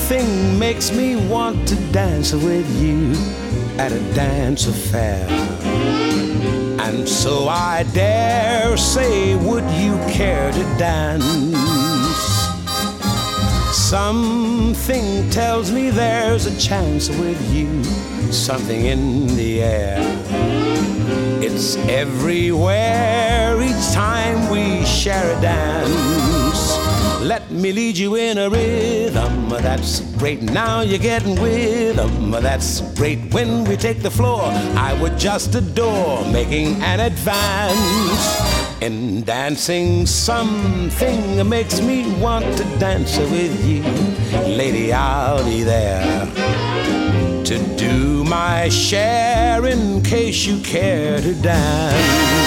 Something makes me want to dance with you at a dance affair. And so I dare say, would you care to dance? Something tells me there's a chance with you, something in the air. It's everywhere each time we share a dance. Let me lead you in a rhythm, that's great. Now you're getting with 'em, that's great. When we take the floor, I would just adore making an advance. In dancing, something makes me want to dance with you. Lady, I'll be there to do my share in case you care to dance.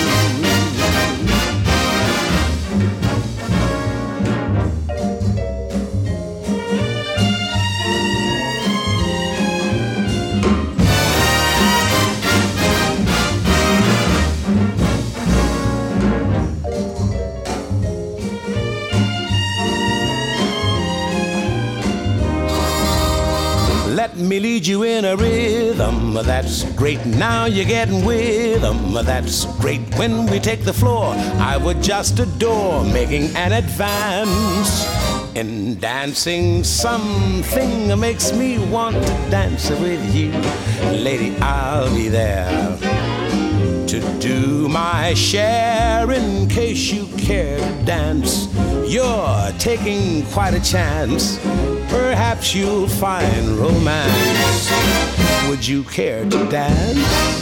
Let me lead you in a rhythm, that's great. Now you're getting with 'em, that's great. When we take the floor, I would just adore making an advance. In dancing, something makes me want to dance with you. Lady, I'll be there to do my share in case you care to dance. You're taking quite a chance. Perhaps you'll find romance. Would you care to dance?